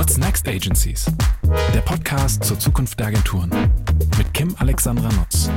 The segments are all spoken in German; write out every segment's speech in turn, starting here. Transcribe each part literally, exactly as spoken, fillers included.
What's Next Agencies? Der Podcast zur Zukunft der Agenturen mit Kim Alexandra Nutz.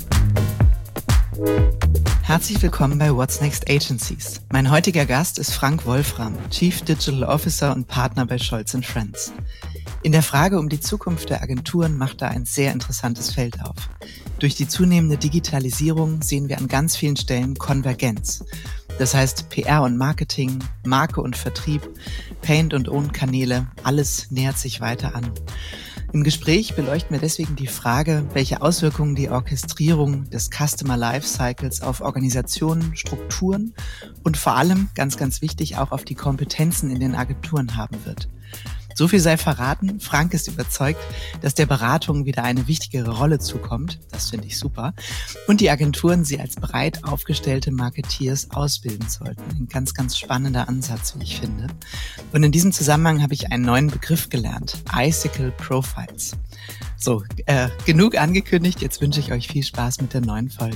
Herzlich willkommen bei What's Next Agencies. Mein heutiger Gast ist Frank Wolfram, Chief Digital Officer und Partner bei Scholz and Friends. In der Frage um die Zukunft der Agenturen macht er ein sehr interessantes Feld auf. Durch die zunehmende Digitalisierung sehen wir an ganz vielen Stellen Konvergenz. Das heißt P R und Marketing, Marke und Vertrieb, Paint und Own-Kanäle, alles nähert sich weiter an. Im Gespräch beleuchten wir deswegen die Frage, welche Auswirkungen die Orchestrierung des Customer Lifecycles auf Organisationen, Strukturen und vor allem, ganz, ganz wichtig, auch auf die Kompetenzen in den Agenturen haben wird. So viel sei verraten, Frank ist überzeugt, dass der Beratung wieder eine wichtigere Rolle zukommt, das finde ich super, und die Agenturen sie als breit aufgestellte Marketeers ausbilden sollten. Ein ganz, ganz spannender Ansatz, wie ich finde. Und in diesem Zusammenhang habe ich einen neuen Begriff gelernt, Icicle Profiles. So, äh, genug angekündigt, jetzt wünsche ich euch viel Spaß mit der neuen Folge.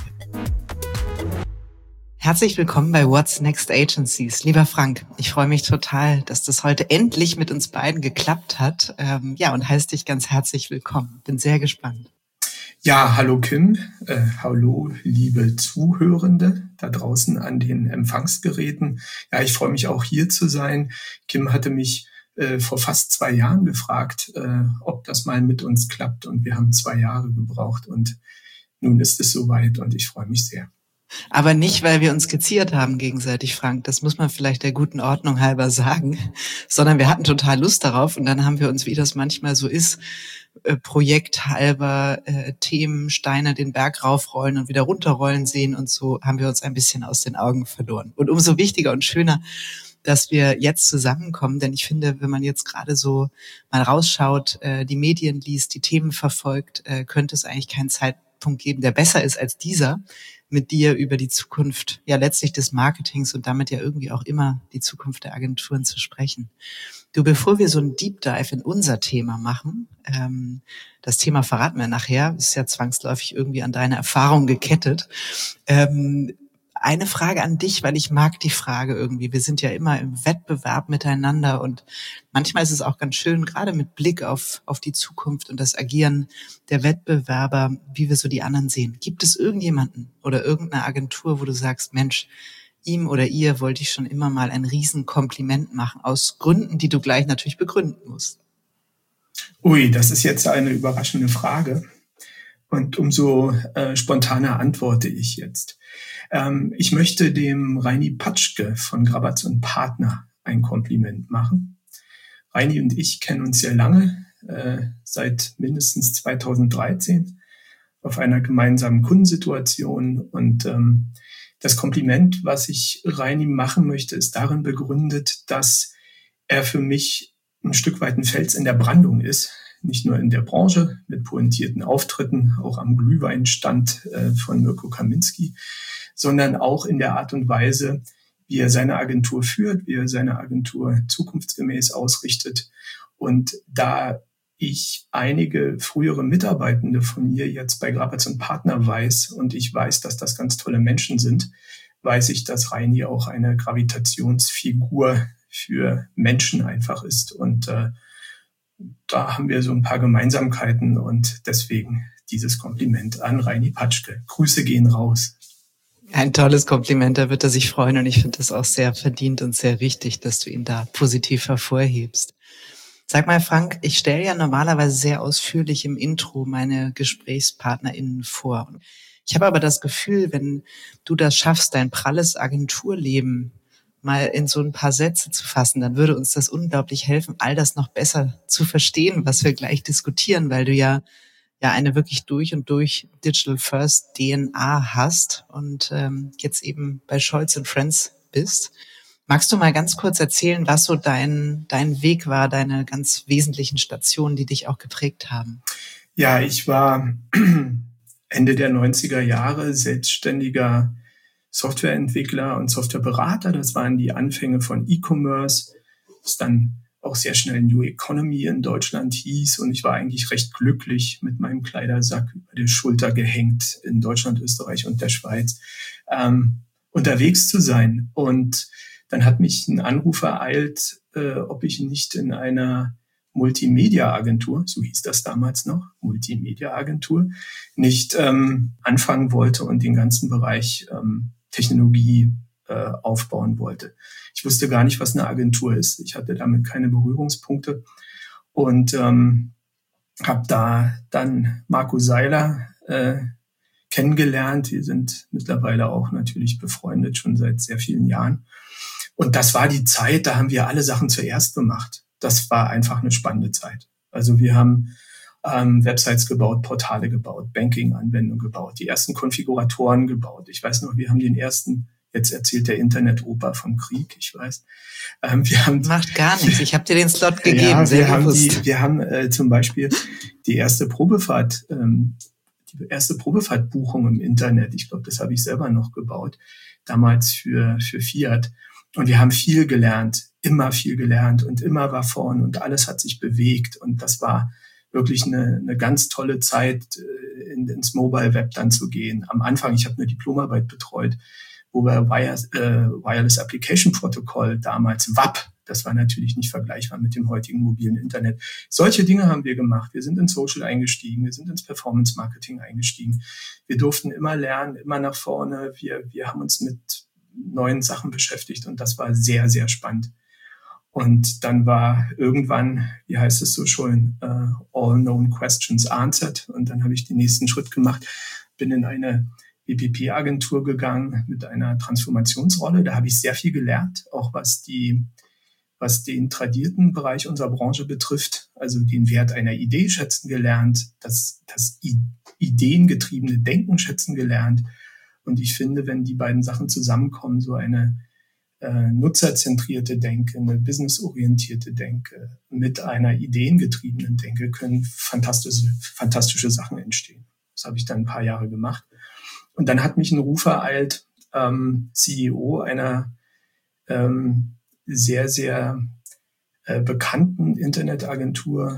Herzlich willkommen bei What's Next Agencies. Lieber Frank, ich freue mich total, dass das heute endlich mit uns beiden geklappt hat. Ähm, ja, und heiße dich ganz herzlich willkommen. Bin sehr gespannt. Ja, hallo Kim. Äh, hallo liebe Zuhörende da draußen an den Empfangsgeräten. Ja, ich freue mich auch hier zu sein. Kim hatte mich äh, vor fast zwei Jahren gefragt, äh, ob das mal mit uns klappt. Und wir haben zwei Jahre gebraucht und nun ist es soweit und ich freue mich sehr. Aber nicht, weil wir uns geziert haben gegenseitig, Frank. Das muss man vielleicht der guten Ordnung halber sagen. Sondern wir hatten total Lust darauf und dann haben wir uns, wie das manchmal so ist, äh, projekthalber äh, Themen, Steine den Berg raufrollen und wieder runterrollen sehen und so haben wir uns ein bisschen aus den Augen verloren. Und umso wichtiger und schöner, dass wir jetzt zusammenkommen, denn ich finde, wenn man jetzt gerade so mal rausschaut, äh, die Medien liest, die Themen verfolgt, äh, könnte es eigentlich keinen Zeitpunkt geben, der besser ist als dieser, mit dir über die Zukunft, ja letztlich des Marketings und damit ja irgendwie auch immer die Zukunft der Agenturen zu sprechen. Du, bevor wir so einen Deep Dive in unser Thema machen, ähm, das Thema verraten wir nachher, ist ja zwangsläufig irgendwie an deine Erfahrung gekettet. Ähm, Eine Frage an dich, weil ich mag die Frage irgendwie. Wir sind ja immer im Wettbewerb miteinander und manchmal ist es auch ganz schön, gerade mit Blick auf, auf die Zukunft und das Agieren der Wettbewerber, wie wir so die anderen sehen. Gibt es irgendjemanden oder irgendeine Agentur, wo du sagst, Mensch, ihm oder ihr wollte ich schon immer mal ein Riesenkompliment machen, aus Gründen, die du gleich natürlich begründen musst? Ui, das ist jetzt eine überraschende Frage. Und umso äh, spontaner antworte ich jetzt. Ähm, ich möchte dem Reini Patschke von Grabatz und Partner ein Kompliment machen. Reini und ich kennen uns sehr lange, äh, seit mindestens zweitausenddreizehn auf einer gemeinsamen Kundensituation. Und ähm, das Kompliment, was ich Reini machen möchte, ist darin begründet, dass er für mich ein Stück weit ein Fels in der Brandung ist. Nicht nur in der Branche mit pointierten Auftritten, auch am Glühweinstand äh, von Mirko Kaminski, sondern auch in der Art und Weise, wie er seine Agentur führt, wie er seine Agentur zukunftsgemäß ausrichtet. Und da ich einige frühere Mitarbeitende von mir jetzt bei Grabatz und Partner weiß und ich weiß, dass das ganz tolle Menschen sind, weiß ich, dass Reini auch eine Gravitationsfigur für Menschen einfach ist. Und äh, da haben wir so ein paar Gemeinsamkeiten und deswegen dieses Kompliment an Reini Patschke. Grüße gehen raus. Ein tolles Kompliment, da wird er sich freuen und ich finde das auch sehr verdient und sehr richtig, dass du ihn da positiv hervorhebst. Sag mal, Frank, ich stelle ja normalerweise sehr ausführlich im Intro meine GesprächspartnerInnen vor. Ich habe aber das Gefühl, wenn du das schaffst, dein pralles Agenturleben mal in so ein paar Sätze zu fassen, dann würde uns das unglaublich helfen, all das noch besser zu verstehen, was wir gleich diskutieren, weil du ja ja eine wirklich durch und durch Digital First D N A hast und ähm, jetzt eben bei Scholz and Friends bist. Magst du mal ganz kurz erzählen, was so dein dein Weg war, deine ganz wesentlichen Stationen, die dich auch geprägt haben? Ja, ich war Ende der neunziger Jahre selbstständiger Softwareentwickler und Softwareberater. Das waren die Anfänge von E-Commerce, das dann auch sehr schnell New Economy in Deutschland hieß. Und ich war eigentlich recht glücklich, mit meinem Kleidersack über die Schulter gehängt in Deutschland, Österreich und der Schweiz ähm, unterwegs zu sein. Und dann hat mich ein Anruf ereilt, äh, ob ich nicht in einer Multimedia-Agentur, so hieß das damals noch, Multimedia-Agentur, nicht ähm, anfangen wollte und den ganzen Bereich ähm, Technologie äh, aufbauen wollte. Ich wusste gar nicht, was eine Agentur ist. Ich hatte damit keine Berührungspunkte und ähm, habe da dann Marco Seiler äh, kennengelernt. Wir sind mittlerweile auch natürlich befreundet, schon seit sehr vielen Jahren. Und das war die Zeit, da haben wir alle Sachen zuerst gemacht. Das war einfach eine spannende Zeit. Also wir haben ähm, Websites gebaut, Portale gebaut, Banking-Anwendungen gebaut, die ersten Konfiguratoren gebaut. Ich weiß noch, wir haben den ersten, jetzt erzählt der Internet-Opa vom Krieg, ich weiß. Ähm, wir haben, Macht gar nichts, ich habe dir den Slot gegeben, ja, sehr wir haben bewusst. die, Wir haben äh, zum Beispiel die erste Probefahrt, ähm, die erste Probefahrtbuchung im Internet, ich glaube, das habe ich selber noch gebaut, damals für für Fiat. Und wir haben viel gelernt, immer viel gelernt und immer war vorn und alles hat sich bewegt. Und das war wirklich eine, eine ganz tolle Zeit, in, ins Mobile Web dann zu gehen. Am Anfang, ich habe eine Diplomarbeit betreut, wo wir Wire, äh, Wireless Application Protocol damals, W A P, das war natürlich nicht vergleichbar mit dem heutigen mobilen Internet. Solche Dinge haben wir gemacht. Wir sind ins Social eingestiegen, wir sind ins Performance Marketing eingestiegen. Wir durften immer lernen, immer nach vorne. Wir, wir haben uns mit neuen Sachen beschäftigt und das war sehr, sehr spannend. Und dann war irgendwann, wie heißt es so schön, uh, all known questions answered. Und dann habe ich den nächsten Schritt gemacht, bin in eine B P P-Agentur gegangen mit einer Transformationsrolle. Da habe ich sehr viel gelernt, auch was die, was den tradierten Bereich unserer Branche betrifft. Also den Wert einer Idee schätzen gelernt, das, das ideengetriebene Denken schätzen gelernt. Und ich finde, wenn die beiden Sachen zusammenkommen, so eine äh, nutzerzentrierte Denke, eine businessorientierte Denke mit einer ideengetriebenen Denke, können fantastische, fantastische Sachen entstehen. Das habe ich dann ein paar Jahre gemacht. Und dann hat mich ein Ruf ereilt, ähm, C E O einer ähm, sehr, sehr äh, bekannten Internetagentur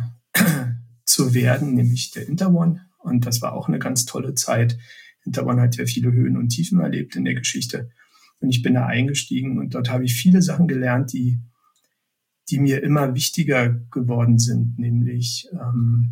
zu werden, nämlich der Interone. Und das war auch eine ganz tolle Zeit. Interone hat ja viele Höhen und Tiefen erlebt in der Geschichte. Und ich bin da eingestiegen und dort habe ich viele Sachen gelernt, die, die mir immer wichtiger geworden sind, nämlich ähm,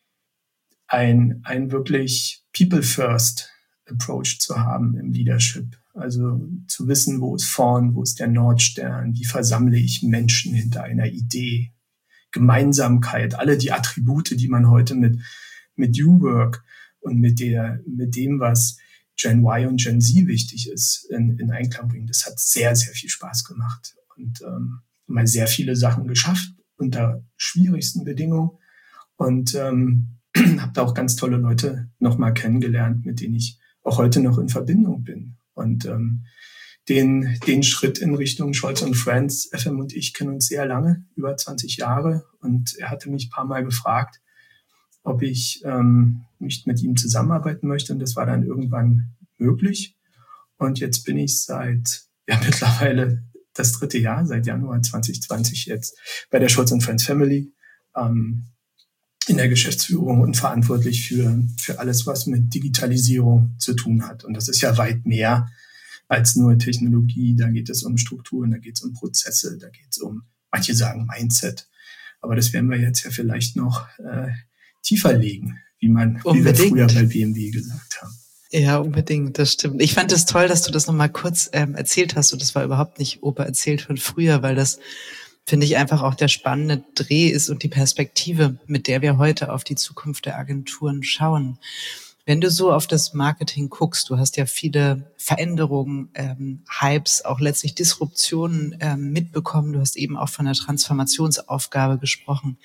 ein, ein wirklich People-First Approach zu haben im Leadership. Also zu wissen, wo ist vorn, wo ist der Nordstern, wie versammle ich Menschen hinter einer Idee, Gemeinsamkeit, alle die Attribute, die man heute mit, mit New Work und mit der, mit dem, was Gen Y und Gen Z wichtig ist, in, in Einklang bringen. Das hat sehr, sehr viel Spaß gemacht und ähm, mal sehr viele Sachen geschafft unter schwierigsten Bedingungen und ähm, habe da auch ganz tolle Leute nochmal kennengelernt, mit denen ich auch heute noch in Verbindung bin. Und ähm, den, den Schritt in Richtung Scholz und Friends, F M und ich kennen uns sehr lange, über zwanzig Jahre. Und er hatte mich ein paar Mal gefragt, ob ich ähm, nicht mit ihm zusammenarbeiten möchte. Und das war dann irgendwann möglich. Und jetzt bin ich seit, ja mittlerweile das dritte Jahr, seit Januar zwanzig zwanzig jetzt bei der Scholz und Friends Family ähm, in der Geschäftsführung und verantwortlich für, für alles, was mit Digitalisierung zu tun hat. Und das ist ja weit mehr als nur Technologie. Da geht es um Strukturen, da geht es um Prozesse, da geht es um, manche sagen Mindset. Aber das werden wir jetzt ja vielleicht noch äh, tiefer legen, wie man wie wir früher bei B M W gesagt haben. Ja, unbedingt, das stimmt. Ich fand es toll, dass du das nochmal kurz ähm, erzählt hast. Und das war überhaupt nicht Opa erzählt von früher, weil das, finde ich, einfach auch der spannende Dreh ist und die Perspektive, mit der wir heute auf die Zukunft der Agenturen schauen. Wenn du so auf das Marketing guckst, du hast ja viele Veränderungen, ähm, Hypes, auch letztlich Disruptionen ähm, mitbekommen. Du hast eben auch von der Transformationsaufgabe gesprochen.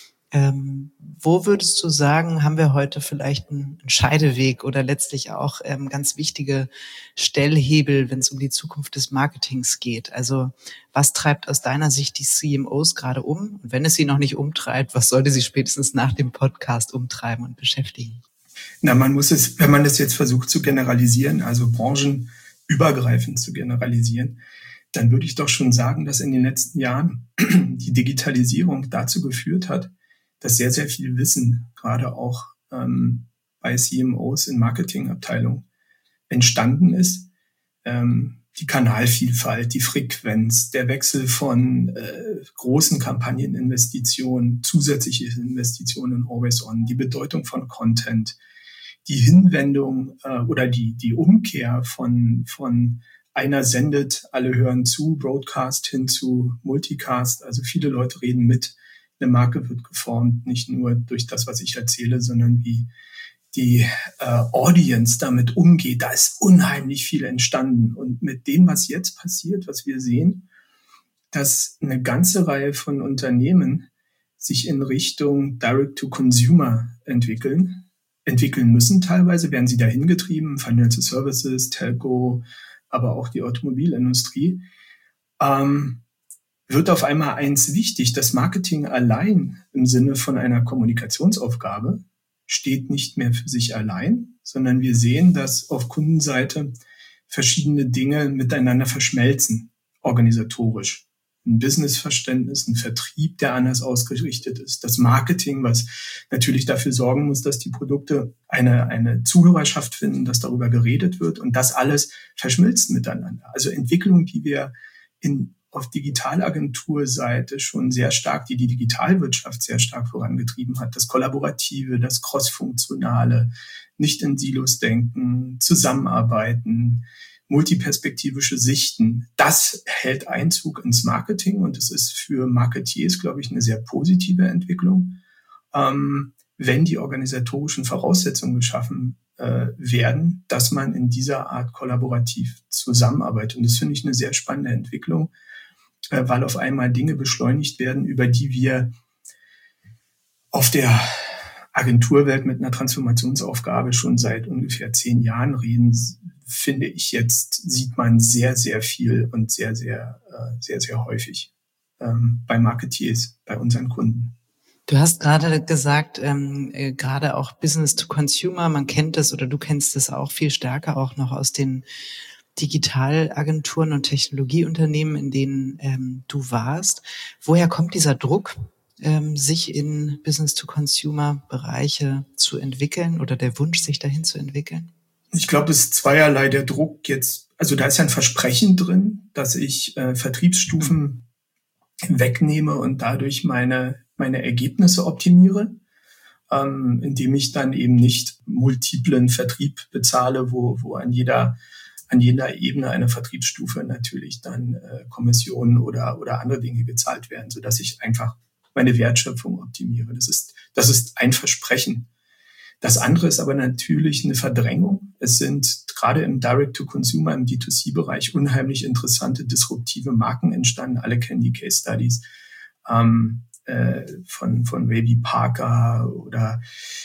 Ähm, wo würdest du sagen, haben wir heute vielleicht einen Scheideweg oder letztlich auch ähm, ganz wichtige Stellhebel, wenn es um die Zukunft des Marketings geht? Also was treibt aus deiner Sicht die C M Os gerade um? Und wenn es sie noch nicht umtreibt, was sollte sie spätestens nach dem Podcast umtreiben und beschäftigen? Na, man muss es, wenn man das jetzt versucht zu generalisieren, also branchenübergreifend zu generalisieren, dann würde ich doch schon sagen, dass in den letzten Jahren die Digitalisierung dazu geführt hat, dass sehr, sehr viel Wissen, gerade auch ähm, bei C M Os in Marketingabteilungen, entstanden ist. Ähm, die Kanalvielfalt, die Frequenz, der Wechsel von äh, großen Kampagneninvestitionen, zusätzliche Investitionen in Always On, die Bedeutung von Content, die Hinwendung äh, oder die die Umkehr von von einer sendet, alle hören zu, Broadcast hin zu Multicast. Also viele Leute reden mit. Eine Marke wird geformt, nicht nur durch das, was ich erzähle, sondern wie die äh, Audience damit umgeht. Da ist unheimlich viel entstanden. Und mit dem, was jetzt passiert, was wir sehen, dass eine ganze Reihe von Unternehmen sich in Richtung Direct-to-Consumer entwickeln, entwickeln müssen teilweise, werden sie dahin getrieben, Financial Services, Telco, aber auch die Automobilindustrie, ähm, wird auf einmal eins wichtig. Das Marketing allein im Sinne von einer Kommunikationsaufgabe steht nicht mehr für sich allein, sondern wir sehen, dass auf Kundenseite verschiedene Dinge miteinander verschmelzen, organisatorisch. Ein Businessverständnis, ein Vertrieb, der anders ausgerichtet ist, das Marketing, was natürlich dafür sorgen muss, dass die Produkte eine, eine Zuhörerschaft finden, dass darüber geredet wird und das alles verschmilzt miteinander. Also Entwicklung, die wir in auf Digitalagenturseite schon sehr stark, die die Digitalwirtschaft sehr stark vorangetrieben hat. Das Kollaborative, das Crossfunktionale, nicht in Silos denken, zusammenarbeiten, multiperspektivische Sichten. Das hält Einzug ins Marketing und es ist für Marketeers, glaube ich, eine sehr positive Entwicklung, ähm, wenn die organisatorischen Voraussetzungen geschaffen äh, werden, dass man in dieser Art kollaborativ zusammenarbeitet. Und das finde ich eine sehr spannende Entwicklung, weil auf einmal Dinge beschleunigt werden, über die wir auf der Agenturwelt mit einer Transformationsaufgabe schon seit ungefähr zehn Jahren reden, finde ich jetzt, sieht man sehr, sehr viel und sehr, sehr, sehr, sehr häufig ähm, bei Marketeers, bei unseren Kunden. Du hast gerade gesagt, ähm, äh, gerade auch Business to Consumer, man kennt das oder du kennst das auch viel stärker auch noch aus den Digitalagenturen und Technologieunternehmen, in denen ähm, du warst. Woher kommt dieser Druck, ähm, sich in Business-to-Consumer-Bereiche zu entwickeln oder der Wunsch, sich dahin zu entwickeln? Ich glaube, es ist zweierlei der Druck jetzt. Also da ist ja ein Versprechen drin, dass ich äh, Vertriebsstufen wegnehme und dadurch meine meine Ergebnisse optimiere, ähm, indem ich dann eben nicht multiplen Vertrieb bezahle, wo wo an jeder an jeder Ebene einer Vertriebsstufe natürlich dann äh, Kommissionen oder oder andere Dinge gezahlt werden, so dass ich einfach meine Wertschöpfung optimiere. Das ist das ist ein Versprechen. Das andere ist aber natürlich eine Verdrängung. Es sind gerade im Direct-to-Consumer, im D zwei C-Bereich unheimlich interessante, disruptive Marken entstanden. Alle kennen die Case Studies ähm, äh, von von Baby Parker oder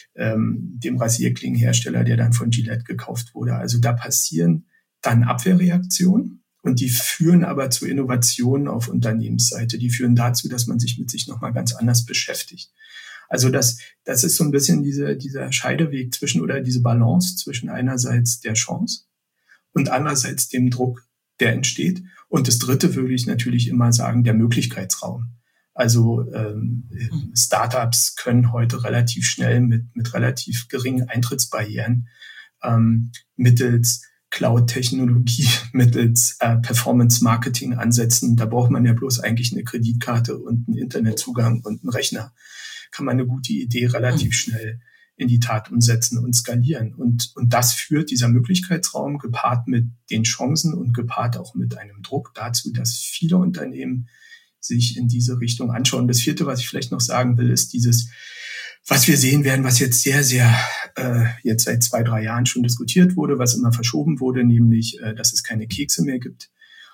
ähm, dem Rasierklingenhersteller, der dann von Gillette gekauft wurde. Also da passieren dann Abwehrreaktionen und die führen aber zu Innovationen auf Unternehmensseite. Die führen dazu, dass man sich mit sich nochmal ganz anders beschäftigt. Also das, das ist so ein bisschen diese, dieser Scheideweg zwischen oder diese Balance zwischen einerseits der Chance und andererseits dem Druck, der entsteht. Und das Dritte würde ich natürlich immer sagen, der Möglichkeitsraum. Also ähm, Startups können heute relativ schnell mit, mit relativ geringen Eintrittsbarrieren ähm, mittels Cloud-Technologie, mittels äh, Performance-Marketing ansetzen. Da braucht man ja bloß eigentlich eine Kreditkarte und einen Internetzugang und einen Rechner. Kann man eine gute Idee relativ schnell in die Tat umsetzen und skalieren. Und, und das führt dieser Möglichkeitsraum gepaart mit den Chancen und gepaart auch mit einem Druck dazu, dass viele Unternehmen sich in diese Richtung anschauen. Das Vierte, was ich vielleicht noch sagen will, ist dieses, was wir sehen werden, was jetzt sehr, sehr äh, jetzt seit zwei, drei Jahren schon diskutiert wurde, was immer verschoben wurde, nämlich, äh, dass es keine Kekse mehr gibt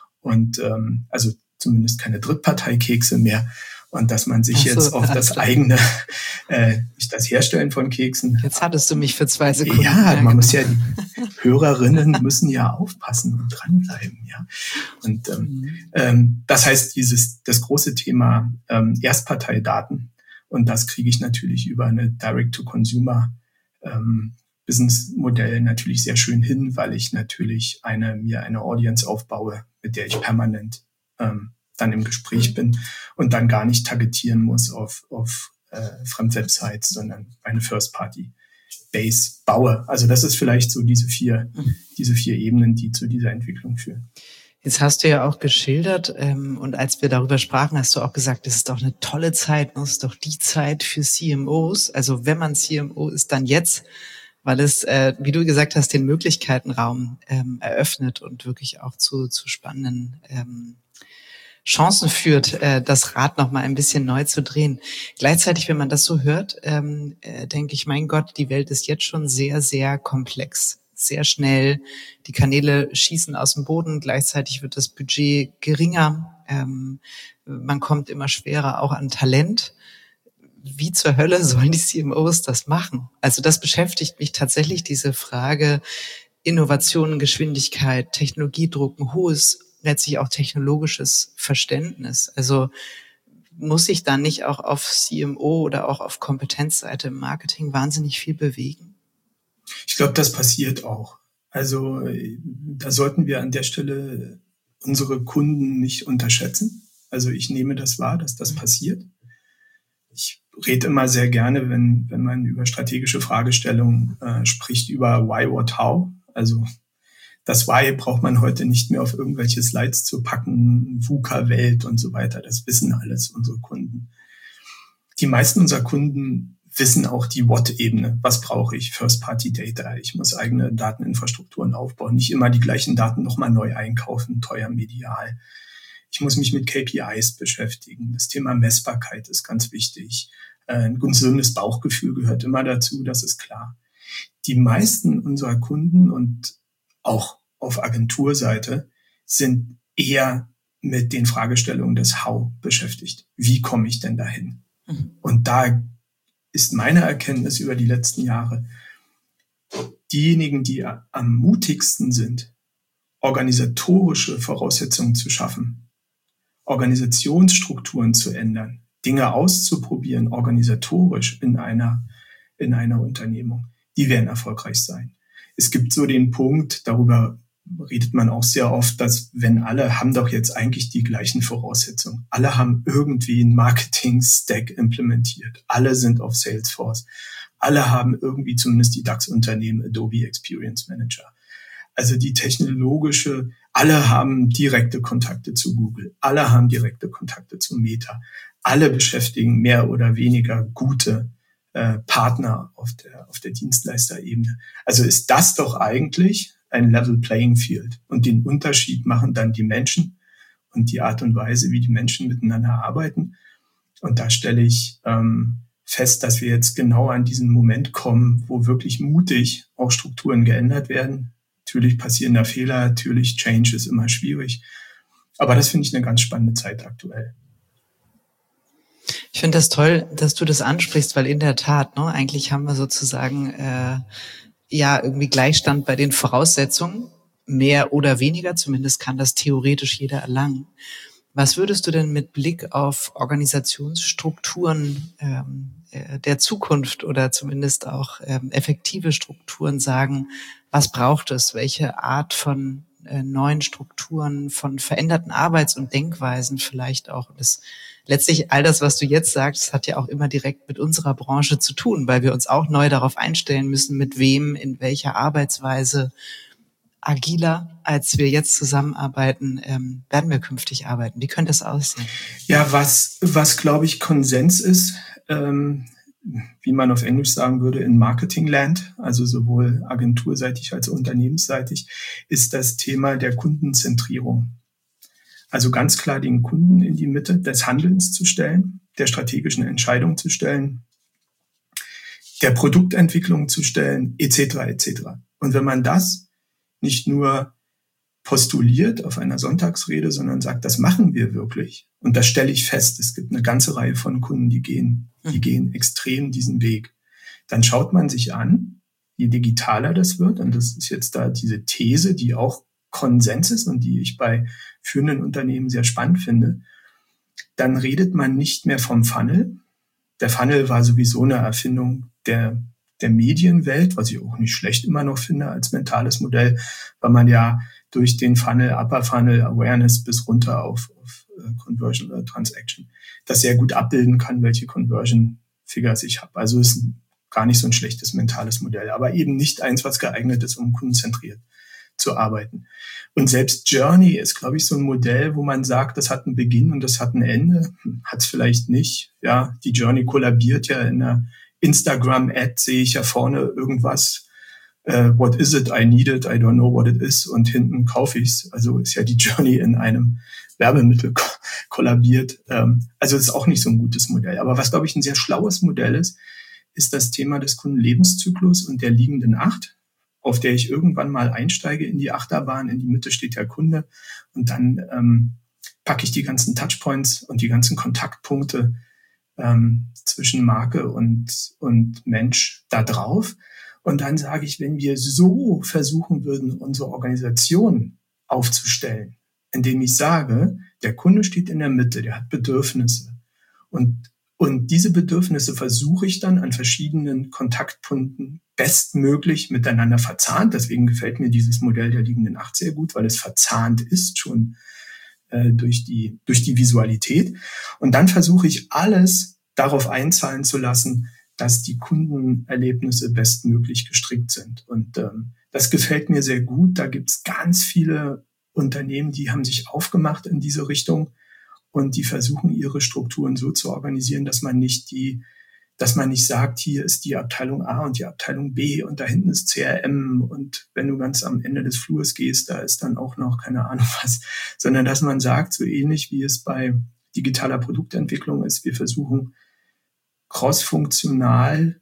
und ähm, also zumindest keine Drittparteikekse mehr und dass man sich so, jetzt auf das eigene, äh, nicht das Herstellen von Keksen. Jetzt hattest du mich für zwei Sekunden. Ja, man genau. muss ja, die Hörerinnen müssen ja aufpassen und dranbleiben, ja. Und ähm, mhm. ähm, das heißt, dieses das große Thema ähm, Erstparteidaten. Und das kriege ich natürlich über eine Direct-to-Consumer-Business-Modell ähm, natürlich sehr schön hin, weil ich natürlich eine mir eine Audience aufbaue, mit der ich permanent ähm, dann im Gespräch bin und dann gar nicht targetieren muss auf, auf äh, Fremdwebsites, sondern eine First-Party-Base baue. Also das ist vielleicht so diese vier, diese vier Ebenen, die zu dieser Entwicklung führen. Jetzt hast du ja auch geschildert, ähm, und als wir darüber sprachen, hast du auch gesagt, das ist doch eine tolle Zeit, das ist doch die Zeit für C M Os. Also wenn man C M O ist, dann jetzt, weil es, äh, wie du gesagt hast, den Möglichkeitenraum ähm, eröffnet und wirklich auch zu, zu spannenden ähm, Chancen führt, äh, das Rad noch mal ein bisschen neu zu drehen. Gleichzeitig, wenn man das so hört, ähm, äh, denke ich, mein Gott, die Welt ist jetzt schon sehr, sehr komplex. Sehr schnell, die Kanäle schießen aus dem Boden, gleichzeitig wird das Budget geringer, ähm, man kommt immer schwerer auch an Talent. Wie zur Hölle sollen die C M Os das machen? Also das beschäftigt mich tatsächlich, diese Frage Innovation, Geschwindigkeit, Technologiedruck, ein hohes, letztlich auch technologisches Verständnis. Also muss sich da nicht auch auf C M O oder auch auf Kompetenzseite im Marketing wahnsinnig viel bewegen? Ich glaube, das passiert auch. Also da sollten wir an der Stelle unsere Kunden nicht unterschätzen. Also ich nehme das wahr, dass das passiert. Ich rede immer sehr gerne, wenn wenn man über strategische Fragestellungen äh, spricht, über Why, What, How. Also das Why braucht man heute nicht mehr auf irgendwelche Slides zu packen, VUCA-Welt und so weiter. Das wissen alles unsere Kunden. Die meisten unserer Kunden wissen auch die What-Ebene. Was brauche ich? First-Party-Data. Ich muss eigene Dateninfrastrukturen aufbauen. Nicht immer die gleichen Daten nochmal neu einkaufen, teuer medial. Ich muss mich mit K P Is beschäftigen. Das Thema Messbarkeit ist ganz wichtig. Ein gesundes Bauchgefühl gehört immer dazu, das ist klar. Die meisten unserer Kunden und auch auf Agenturseite sind eher mit den Fragestellungen des How beschäftigt. Wie komme ich denn dahin? Mhm. Und da ist meine Erkenntnis über die letzten Jahre, diejenigen, die am mutigsten sind, organisatorische Voraussetzungen zu schaffen, Organisationsstrukturen zu ändern, Dinge auszuprobieren, organisatorisch in einer, in einer Unternehmung, die werden erfolgreich sein. Es gibt so den Punkt, darüber redet man auch sehr oft, dass wenn alle haben doch jetzt eigentlich die gleichen Voraussetzungen. Alle haben irgendwie einen Marketing-Stack implementiert. Alle sind auf Salesforce. Alle haben irgendwie zumindest die DAX-Unternehmen Adobe Experience Manager. Also die technologische, alle haben direkte Kontakte zu Google. Alle haben direkte Kontakte zu Meta. Alle beschäftigen mehr oder weniger gute äh, Partner auf der, auf der Dienstleisterebene. Also ist das doch eigentlich ein Level Playing Field. Und den Unterschied machen dann die Menschen und die Art und Weise, wie die Menschen miteinander arbeiten. Und da stelle ich ähm, fest, dass wir jetzt genau an diesen Moment kommen, wo wirklich mutig auch Strukturen geändert werden. Natürlich passieren da Fehler, natürlich Change ist immer schwierig. Aber das finde ich eine ganz spannende Zeit aktuell. Ich finde das toll, dass du das ansprichst, weil in der Tat, ne, eigentlich haben wir sozusagen äh, ja irgendwie Gleichstand bei den Voraussetzungen, mehr oder weniger, zumindest kann das theoretisch jeder erlangen. Was würdest du denn mit Blick auf Organisationsstrukturen ähm, der Zukunft oder zumindest auch ähm, effektive Strukturen sagen, was braucht es, welche Art von äh, neuen Strukturen, von veränderten Arbeits- und Denkweisen vielleicht auch? Das letztlich all das, was du jetzt sagst, hat ja auch immer direkt mit unserer Branche zu tun, weil wir uns auch neu darauf einstellen müssen, mit wem, in welcher Arbeitsweise agiler, als wir jetzt zusammenarbeiten, ähm, werden wir künftig arbeiten. Wie könnte das aussehen? Ja, was, was glaube ich Konsens ist, ähm, wie man auf Englisch sagen würde, in Marketingland, also sowohl agenturseitig als auch unternehmensseitig, ist das Thema der Kundenzentrierung. Also ganz klar den Kunden in die Mitte des Handelns zu stellen, der strategischen Entscheidung zu stellen, der Produktentwicklung zu stellen, et cetera et cetera. Und wenn man das nicht nur postuliert auf einer Sonntagsrede, sondern sagt, das machen wir wirklich. Und das stelle ich fest. Es gibt eine ganze Reihe von Kunden, die gehen, die gehen extrem diesen Weg. Dann schaut man sich an, je digitaler das wird. Und das ist jetzt da diese These, die auch Konsens ist und die ich bei führenden Unternehmen sehr spannend finde. Dann redet man nicht mehr vom Funnel. Der Funnel war sowieso eine Erfindung der der Medienwelt, was ich auch nicht schlecht immer noch finde als mentales Modell, weil man ja durch den Funnel, Upper Funnel, Awareness bis runter auf, auf uh, Conversion oder Transaction das sehr gut abbilden kann, welche Conversion-Figures ich habe. Also ist gar nicht so ein schlechtes mentales Modell, aber eben nicht eins, was geeignet ist, um kundenzentriert zu arbeiten. Und selbst Journey ist, glaube ich, so ein Modell, wo man sagt, das hat einen Beginn und das hat ein Ende. Hat es vielleicht nicht. Ja, die Journey kollabiert ja in einer Instagram-Ad, sehe ich ja vorne irgendwas. Uh, what is it? I need it. I don't know what it is. Und hinten kaufe ich's. Also ist ja die Journey in einem Werbemittel ko- kollabiert. Ähm, also ist auch nicht so ein gutes Modell. Aber was, glaube ich, ein sehr schlaues Modell ist, ist das Thema des Kundenlebenszyklus und der liegenden Acht, auf der ich irgendwann mal einsteige in die Achterbahn. In die Mitte steht der Kunde und dann ähm, packe ich die ganzen Touchpoints und die ganzen Kontaktpunkte ähm, zwischen Marke und, und Mensch da drauf. Und dann sage ich, wenn wir so versuchen würden, unsere Organisation aufzustellen, indem ich sage, der Kunde steht in der Mitte, der hat Bedürfnisse. Und, und diese Bedürfnisse versuche ich dann an verschiedenen Kontaktpunkten bestmöglich miteinander verzahnt. Deswegen gefällt mir dieses Modell der liegenden Acht sehr gut, weil es verzahnt ist schon äh, durch die, durch die Visualität. Und dann versuche ich alles darauf einzahlen zu lassen, dass die Kundenerlebnisse bestmöglich gestrickt sind. Und ähm, das gefällt mir sehr gut. Da gibt es ganz viele Unternehmen, die haben sich aufgemacht in diese Richtung und die versuchen, ihre Strukturen so zu organisieren, dass man nicht die, dass man nicht sagt, hier ist die Abteilung A und die Abteilung B und da hinten ist C R M und wenn du ganz am Ende des Flurs gehst, da ist dann auch noch keine Ahnung was, sondern dass man sagt, so ähnlich wie es bei digitaler Produktentwicklung ist, wir versuchen, cross-funktional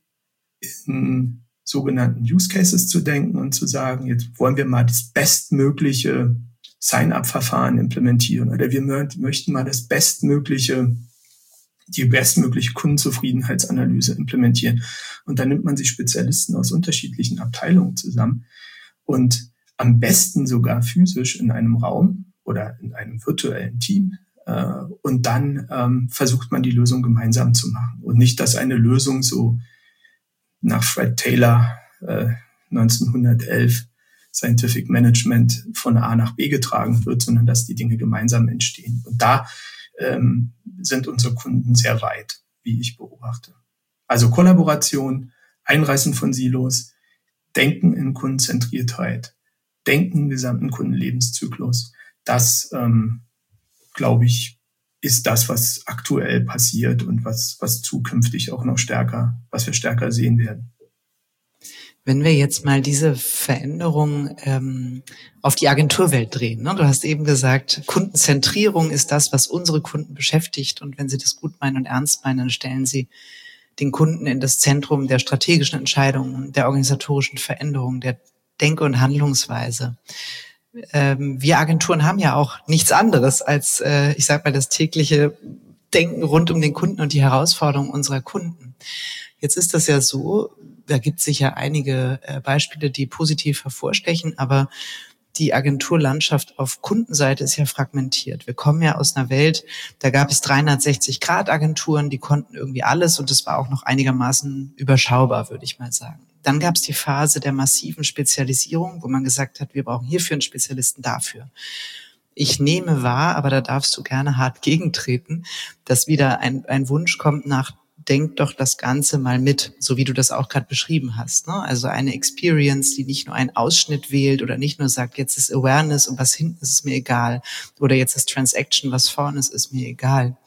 in sogenannten Use Cases zu denken und zu sagen, jetzt wollen wir mal das bestmögliche Sign-up-Verfahren implementieren oder wir möchten mal das bestmögliche, die bestmögliche Kundenzufriedenheitsanalyse implementieren. Und dann nimmt man sich Spezialisten aus unterschiedlichen Abteilungen zusammen und am besten sogar physisch in einem Raum oder in einem virtuellen Team. Und dann ähm, versucht man, die Lösung gemeinsam zu machen. Und nicht, dass eine Lösung so nach Fred Taylor äh, neunzehnhundertelf Scientific Management von A nach B getragen wird, sondern dass die Dinge gemeinsam entstehen. Und da ähm, sind unsere Kunden sehr weit, wie ich beobachte. Also Kollaboration, Einreißen von Silos, Denken in Kundenzentriertheit, Denken im gesamten Kundenlebenszyklus. Das ähm, glaube ich, ist das, was aktuell passiert und was, was zukünftig auch noch stärker, was wir stärker sehen werden. Wenn wir jetzt mal diese Veränderung ähm, auf die Agenturwelt drehen, ne? Du hast eben gesagt, Kundenzentrierung ist das, was unsere Kunden beschäftigt. Und wenn sie das gut meinen und ernst meinen, dann stellen sie den Kunden in das Zentrum der strategischen Entscheidungen, der organisatorischen Veränderung, der Denk- und Handlungsweise. Ähm, wir Agenturen haben ja auch nichts anderes als, äh, ich sag mal, das tägliche Denken rund um den Kunden und die Herausforderungen unserer Kunden. Jetzt ist das ja so, da gibt es sicher einige äh, Beispiele, die positiv hervorstechen, aber die Agenturlandschaft auf Kundenseite ist ja fragmentiert. Wir kommen ja aus einer Welt, da gab es dreihundertsechzig Grad Agenturen, die konnten irgendwie alles und das war auch noch einigermaßen überschaubar, würde ich mal sagen. Dann gab es die Phase der massiven Spezialisierung, wo man gesagt hat, wir brauchen hierfür einen Spezialisten dafür. Ich nehme wahr, aber da darfst du gerne hart gegentreten, dass wieder ein, ein Wunsch kommt nach, denk doch das Ganze mal mit, so wie du das auch gerade beschrieben hast. Ne? Also eine Experience, die nicht nur einen Ausschnitt wählt oder nicht nur sagt, jetzt ist Awareness und was hinten ist, ist mir egal. Oder jetzt ist Transaction, was vorne ist, ist mir egal.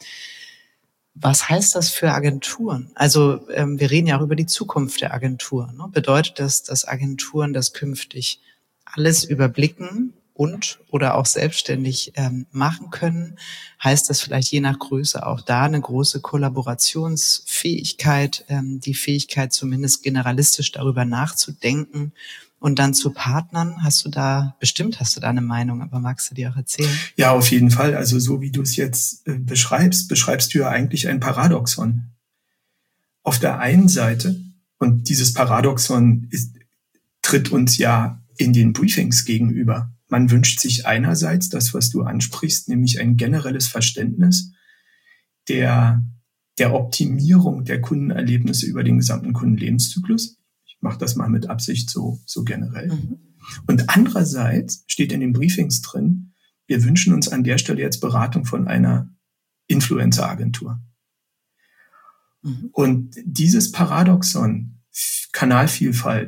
Was heißt das für Agenturen? Also ähm, wir reden ja auch über die Zukunft der Agenturen. Ne? Bedeutet das, dass Agenturen das künftig alles überblicken und oder auch selbstständig ähm, machen können? Heißt das vielleicht je nach Größe auch da eine große Kollaborationsfähigkeit, ähm, die Fähigkeit zumindest generalistisch darüber nachzudenken und dann zu partnern? Hast du da, bestimmt hast du da eine Meinung, aber magst du dir auch erzählen? Ja, auf jeden Fall. Also so wie du es jetzt äh, beschreibst, beschreibst du ja eigentlich ein Paradoxon. Auf der einen Seite, und dieses Paradoxon ist, tritt uns ja in den Briefings gegenüber. Man wünscht sich einerseits das, was du ansprichst, nämlich ein generelles Verständnis der, der Optimierung der Kundenerlebnisse über den gesamten Kundenlebenszyklus. Ich mache das mal mit Absicht so, so generell. Mhm. Und andererseits steht in den Briefings drin, wir wünschen uns an der Stelle jetzt Beratung von einer Influencer-Agentur. Mhm. Und dieses Paradoxon, Kanalvielfalt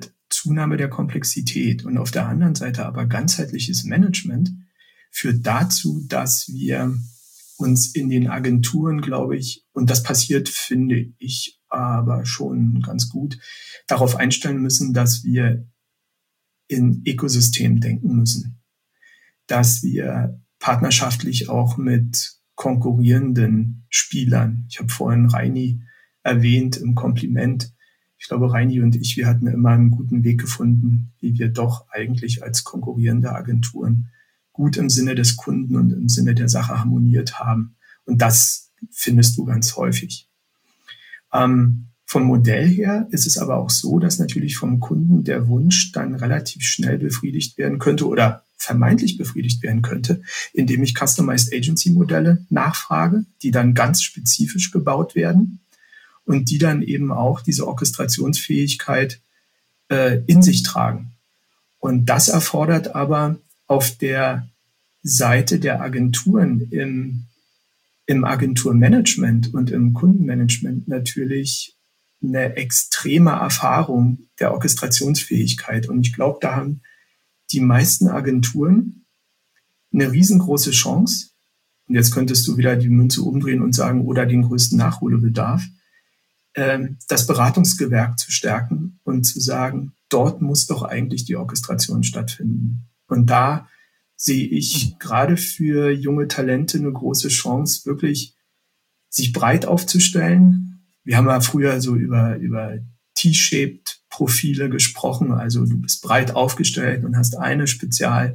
Zunahme der Komplexität und auf der anderen Seite aber ganzheitliches Management führt dazu, dass wir uns in den Agenturen, glaube ich, und das passiert, finde ich, aber schon ganz gut, darauf einstellen müssen, dass wir in Ökosystemen denken müssen, dass wir partnerschaftlich auch mit konkurrierenden Spielern, ich habe vorhin Reini erwähnt im Kompliment, ich glaube, Reini und ich, wir hatten immer einen guten Weg gefunden, wie wir doch eigentlich als konkurrierende Agenturen gut im Sinne des Kunden und im Sinne der Sache harmoniert haben. Und das findest du ganz häufig. Ähm, vom Modell her ist es aber auch so, dass natürlich vom Kunden der Wunsch dann relativ schnell befriedigt werden könnte oder vermeintlich befriedigt werden könnte, indem ich Customized Agency Modelle nachfrage, die dann ganz spezifisch gebaut werden und die dann eben auch diese Orchestrationsfähigkeit äh, in sich tragen. Und das erfordert aber auf der Seite der Agenturen im, im Agenturmanagement und im Kundenmanagement natürlich eine extreme Erfahrung der Orchestrationsfähigkeit. Und ich glaube, da haben die meisten Agenturen eine riesengroße Chance. Und jetzt könntest du wieder die Münze umdrehen und sagen, oder den größten Nachholbedarf, das Beratungsgewerk zu stärken und zu sagen, dort muss doch eigentlich die Orchestration stattfinden. Und da sehe ich gerade für junge Talente eine große Chance, wirklich sich breit aufzustellen. Wir haben ja früher so über, über T-shaped Profile gesprochen. Also du bist breit aufgestellt und hast eine Spezialfähigkeit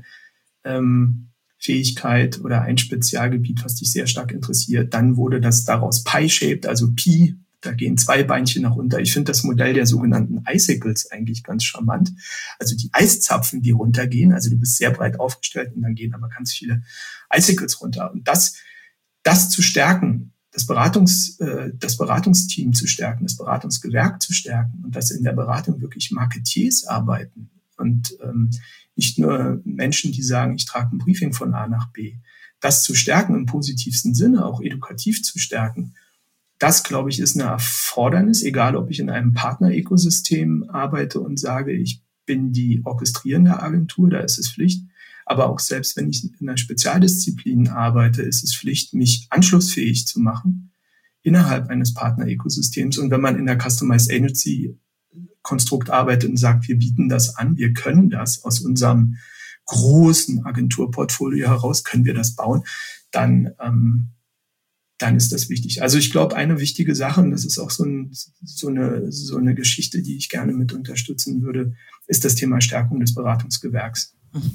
ähm, oder ein Spezialgebiet, was dich sehr stark interessiert. Dann wurde das daraus Pie-shaped, also Pi. Da gehen zwei Beinchen nach unten. Ich finde das Modell der sogenannten Icicles eigentlich ganz charmant. Also die Eiszapfen, die runtergehen. Also du bist sehr breit aufgestellt und dann gehen aber ganz viele Icicles runter. Und das, das zu stärken, das Beratungs, äh, das Beratungsteam zu stärken, das Beratungsgewerk zu stärken und dass in der Beratung wirklich Marketeers arbeiten und ähm, nicht nur Menschen, die sagen, ich trage ein Briefing von A nach B. Das zu stärken im positivsten Sinne, auch edukativ zu stärken. Das, glaube ich, ist eine Erfordernis, egal ob ich in einem Partner-Ökosystem arbeite und sage, ich bin die orchestrierende Agentur, da ist es Pflicht. Aber auch selbst wenn ich in einer Spezialdisziplin arbeite, ist es Pflicht, mich anschlussfähig zu machen innerhalb eines Partner-Ökosystems. Und wenn man in der Customized Agency-Konstrukt arbeitet und sagt, wir bieten das an, wir können das aus unserem großen Agenturportfolio heraus, können wir das bauen, dann ähm, dann ist das wichtig. Also ich glaube, eine wichtige Sache, und das ist auch so, ein, so, eine, so eine Geschichte, die ich gerne mit unterstützen würde, ist das Thema Stärkung des Beratungsgewerks.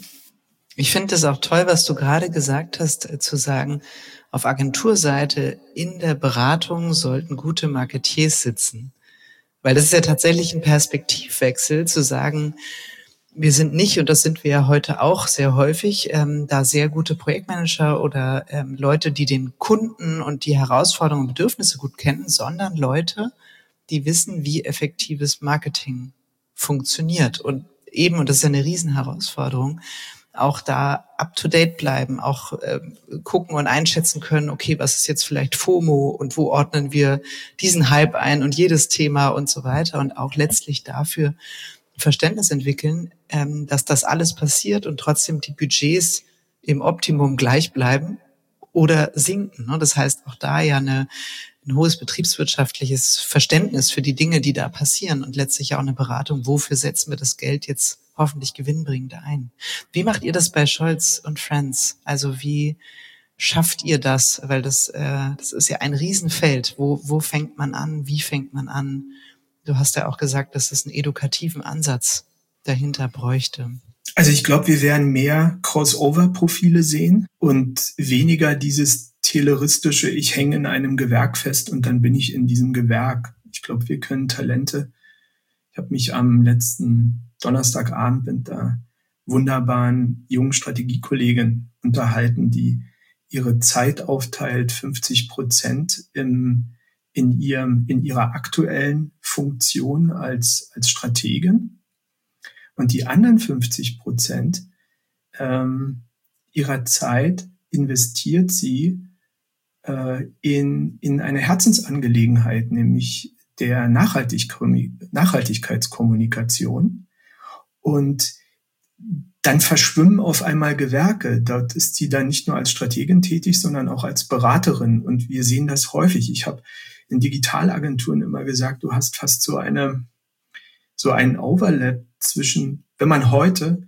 Ich finde es auch toll, was du gerade gesagt hast, äh, zu sagen, auf Agenturseite in der Beratung sollten gute Marketeers sitzen. Weil das ist ja tatsächlich ein Perspektivwechsel, zu sagen, wir sind nicht, und das sind wir ja heute auch sehr häufig, ähm, da sehr gute Projektmanager oder ähm, Leute, die den Kunden und die Herausforderungen und Bedürfnisse gut kennen, sondern Leute, die wissen, wie effektives Marketing funktioniert. Und eben, und das ist ja eine Riesenherausforderung, auch da up-to-date bleiben, auch äh, gucken und einschätzen können, okay, was ist jetzt vielleicht FOMO und wo ordnen wir diesen Hype ein und jedes Thema und so weiter und auch letztlich dafür Verständnis entwickeln, ähm, dass das alles passiert und trotzdem die Budgets im Optimum gleich bleiben oder sinken. Ne? Das heißt, auch da ja eine, ein hohes betriebswirtschaftliches Verständnis für die Dinge, die da passieren und letztlich auch eine Beratung, wofür setzen wir das Geld jetzt hoffentlich gewinnbringend ein. Wie macht ihr das bei Scholz und Friends? Also wie schafft ihr das? Weil das, äh, das ist ja ein Riesenfeld. Wo, wo fängt man an? Wie fängt man an? Du hast ja auch gesagt, dass es einen edukativen Ansatz dahinter bräuchte. Also ich glaube, wir werden mehr Crossover-Profile sehen und weniger dieses tayloristische, ich hänge in einem Gewerk fest und dann bin ich in diesem Gewerk. Ich glaube, wir können Talente. Ich habe mich am letzten Donnerstagabend mit der wunderbaren jungen Strategiekollegin unterhalten, die ihre Zeit aufteilt, fünfzig Prozent im in ihrem, in ihrer aktuellen Funktion als, als Strategin und die anderen fünfzig Prozent ähm, ihrer Zeit investiert sie äh, in, in eine Herzensangelegenheit, nämlich der Nachhaltig- Nachhaltigkeitskommunikation. Und dann verschwimmen auf einmal Gewerke. Dort ist sie dann nicht nur als Strategin tätig, sondern auch als Beraterin. Und wir sehen das häufig. Ich habe in Digitalagenturen immer gesagt, du hast fast so eine, so einen Overlap zwischen, wenn man heute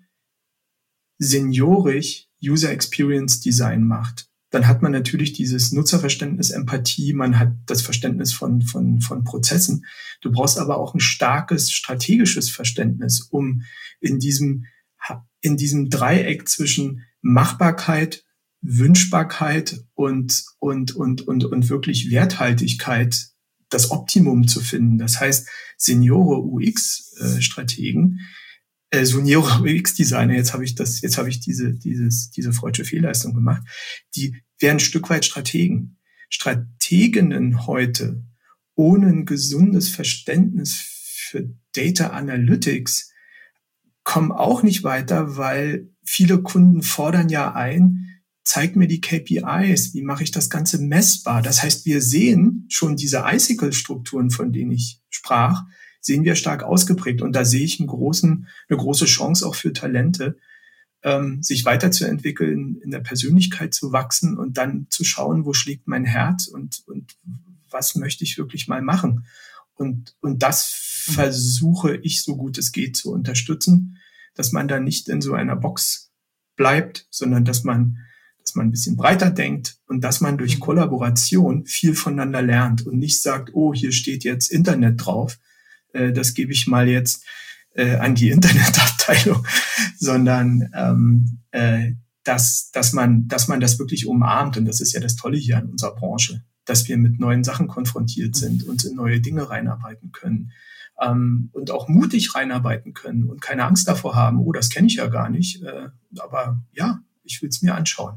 seniorisch User Experience Design macht, dann hat man natürlich dieses Nutzerverständnis, Empathie, man hat das Verständnis von, von, von Prozessen. Du brauchst aber auch ein starkes strategisches Verständnis, um in diesem in diesem Dreieck zwischen Machbarkeit, Wünschbarkeit und, und, und, und, und wirklich Werthaltigkeit das Optimum zu finden. Das heißt, Seniore U X-Strategen, äh, Seniore U X-Designer, jetzt habe ich das, jetzt habe ich diese, dieses, diese freudsche Fehlleistung gemacht, die wären ein Stück weit Strategen. Strateginnen heute ohne ein gesundes Verständnis für Data Analytics kommen auch nicht weiter, weil viele Kunden fordern ja ein, zeig mir die K P Is, wie mache ich das Ganze messbar? Das heißt, wir sehen schon diese Icicle-Strukturen, von denen ich sprach, sehen wir stark ausgeprägt. Und da sehe ich einen großen, eine große Chance auch für Talente, ähm, sich weiterzuentwickeln, in der Persönlichkeit zu wachsen und dann zu schauen, wo schlägt mein Herz und, und was möchte ich wirklich mal machen. Und, und das versuche ich, so gut es geht, zu unterstützen, dass man da nicht in so einer Box bleibt, sondern dass man, dass man ein bisschen breiter denkt und dass man durch Kollaboration viel voneinander lernt und nicht sagt, oh, hier steht jetzt Internet drauf, äh, das gebe ich mal jetzt äh, an die Internetabteilung, sondern ähm, äh, dass, dass man, dass man das wirklich umarmt. Und das ist ja das Tolle hier an unserer Branche, dass wir mit neuen Sachen konfrontiert sind, uns in neue Dinge reinarbeiten können. Ähm, und auch mutig reinarbeiten können und keine Angst davor haben, oh, das kenne ich ja gar nicht, äh, aber ja, ich will es mir anschauen.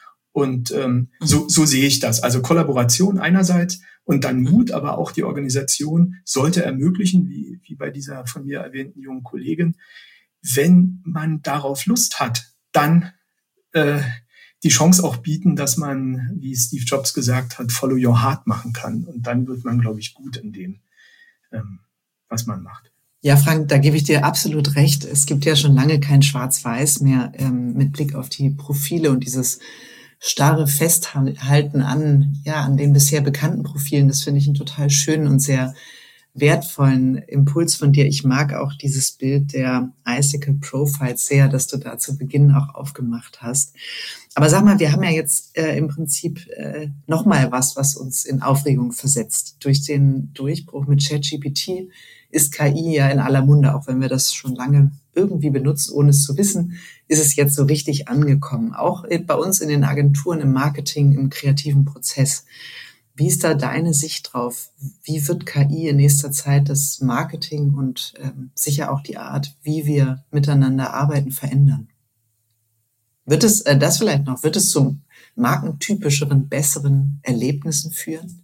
Und ähm, so, so sehe ich das. Also Kollaboration einerseits und dann Mut, aber auch die Organisation sollte ermöglichen, wie, wie bei dieser von mir erwähnten jungen Kollegin, wenn man darauf Lust hat, dann äh, die Chance auch bieten, dass man, wie Steve Jobs gesagt hat, Follow your heart machen kann. Und dann wird man, glaube ich, gut in dem, ähm, was man macht. Ja, Frank, da gebe ich dir absolut recht. Es gibt ja schon lange kein Schwarz-Weiß mehr ähm, mit Blick auf die Profile und dieses starre Festhalten an, ja, an den bisher bekannten Profilen. Das finde ich einen total schönen und sehr wertvollen Impuls von dir. Ich mag auch dieses Bild der Icicle Profiles sehr, dass du da zu Beginn auch aufgemacht hast. Aber sag mal, wir haben ja jetzt äh, im Prinzip äh, nochmal was, was uns in Aufregung versetzt. Durch den Durchbruch mit ChatGPT ist K I ja in aller Munde, auch wenn wir das schon lange irgendwie benutzen, ohne es zu wissen, ist es jetzt so richtig angekommen. Auch bei uns in den Agenturen, im Marketing, im kreativen Prozess. Wie ist da deine Sicht drauf? Wie wird K I in nächster Zeit das Marketing und ähm, sicher auch die Art, wie wir miteinander arbeiten, verändern? Wird es, äh, das vielleicht noch, wird es zu markentypischeren, besseren Erlebnissen führen?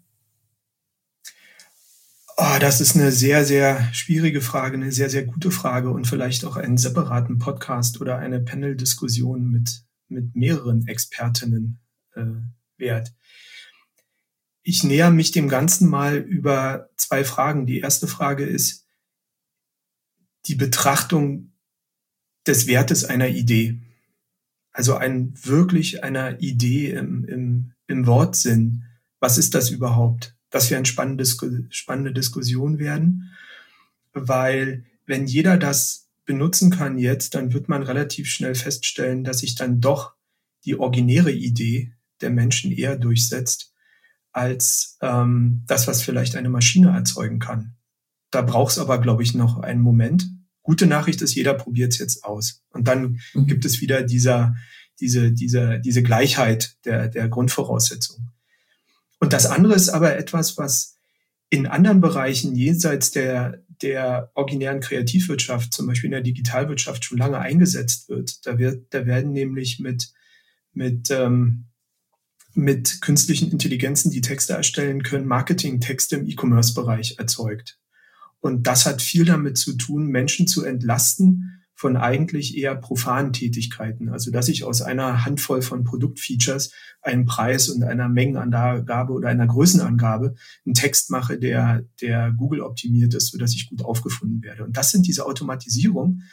Oh, das ist eine sehr, sehr schwierige Frage, eine sehr, sehr gute Frage und vielleicht auch einen separaten Podcast oder eine Panel-Diskussion mit, mit mehreren Expertinnen äh, wert. Ich näher mich dem Ganzen mal über zwei Fragen. Die erste Frage ist die Betrachtung des Wertes einer Idee. Also ein wirklich einer Idee im, im, im Wortsinn. Was ist das überhaupt? Das wäre eine spannende, spannende Diskussion werden, weil wenn jeder das benutzen kann jetzt, dann wird man relativ schnell feststellen, dass sich dann doch die originäre Idee der Menschen eher durchsetzt, als ähm, das, was vielleicht eine Maschine erzeugen kann. Da braucht es aber, glaube ich, noch einen Moment. Gute Nachricht ist, jeder probiert es jetzt aus. Und dann mhm. gibt es wieder dieser, diese, diese, diese Gleichheit der, der Grundvoraussetzungen. Und das andere ist aber etwas, was in anderen Bereichen jenseits der, der originären Kreativwirtschaft, zum Beispiel in der Digitalwirtschaft, schon lange eingesetzt wird. Da wird, da werden nämlich mit, mit, ähm, mit künstlichen Intelligenzen, die Texte erstellen können, Marketingtexte im E-Commerce-Bereich erzeugt. Und das hat viel damit zu tun, Menschen zu entlasten von eigentlich eher profanen Tätigkeiten. Also dass ich aus einer Handvoll von Produktfeatures einen Preis und einer Mengenangabe oder einer Größenangabe einen Text mache, der, der Google optimiert ist, sodass ich gut aufgefunden werde. Und das sind diese Automatisierungen,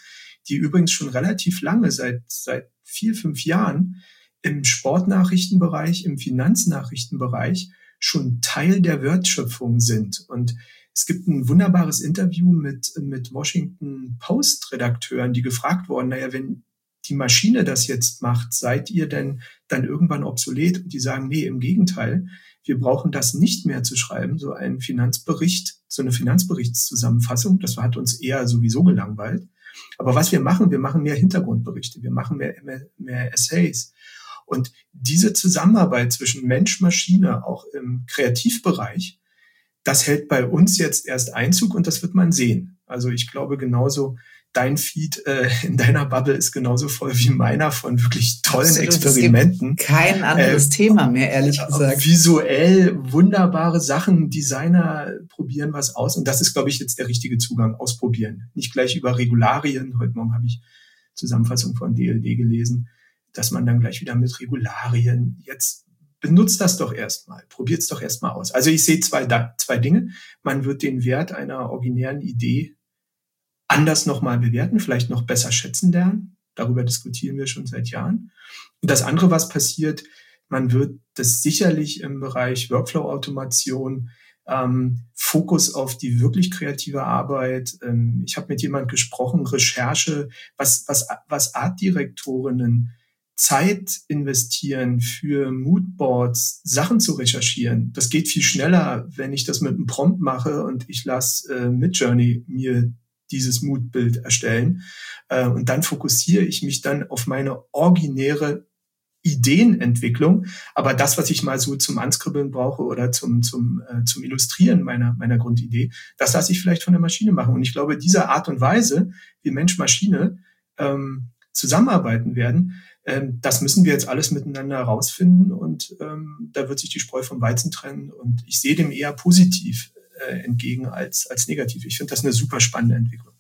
die übrigens schon relativ lange, seit, seit vier, fünf Jahren im Sportnachrichtenbereich, im Finanznachrichtenbereich schon Teil der Wertschöpfung sind. Und es gibt ein wunderbares Interview mit, mit Washington Post-Redakteuren, die gefragt wurden, naja, wenn die Maschine das jetzt macht, seid ihr denn dann irgendwann obsolet? Und die sagen, nee, im Gegenteil, wir brauchen das nicht mehr zu schreiben, so einen Finanzbericht, so eine Finanzberichtszusammenfassung, das hat uns eher sowieso gelangweilt. Aber was wir machen, wir machen mehr Hintergrundberichte, wir machen mehr, mehr, mehr Essays. Und diese Zusammenarbeit zwischen Mensch, Maschine, auch im Kreativbereich, das hält bei uns jetzt erst Einzug und das wird man sehen. Also ich glaube genauso, dein Feed äh, in deiner Bubble ist genauso voll wie meiner von wirklich tollen Absolut, Experimenten. Es gibt kein anderes äh, Thema mehr, ehrlich gesagt. Visuell wunderbare Sachen, Designer probieren was aus und das ist, glaube ich, jetzt der richtige Zugang, ausprobieren. Nicht gleich über Regularien. Heute Morgen habe ich Zusammenfassung von D L D gelesen, dass man dann gleich wieder mit Regularien jetzt benutzt das doch erstmal, probiert es doch erstmal aus. Also ich sehe zwei, zwei Dinge. Man wird den Wert einer originären Idee anders nochmal bewerten, vielleicht noch besser schätzen lernen. Darüber diskutieren wir schon seit Jahren. Und das andere, was passiert, man wird das sicherlich im Bereich Workflow-Automation, ähm, Fokus auf die wirklich kreative Arbeit. Ähm, ich habe mit jemand gesprochen, Recherche, was, was, was Artdirektorinnen Zeit investieren für Moodboards, Sachen zu recherchieren. Das geht viel schneller, wenn ich das mit einem Prompt mache und ich lasse äh, Midjourney mir dieses Moodbild erstellen. Äh, und dann fokussiere ich mich dann auf meine originäre Ideenentwicklung. Aber das, was ich mal so zum Anskribbeln brauche oder zum, zum, äh, zum Illustrieren meiner, meiner Grundidee, das lasse ich vielleicht von der Maschine machen. Und ich glaube, diese Art und Weise, wie Mensch-Maschine ähm, zusammenarbeiten werden, das müssen wir jetzt alles miteinander herausfinden und ähm, da wird sich die Spreu vom Weizen trennen und ich sehe dem eher positiv äh, entgegen als, als negativ. Ich finde das eine super spannende Entwicklung.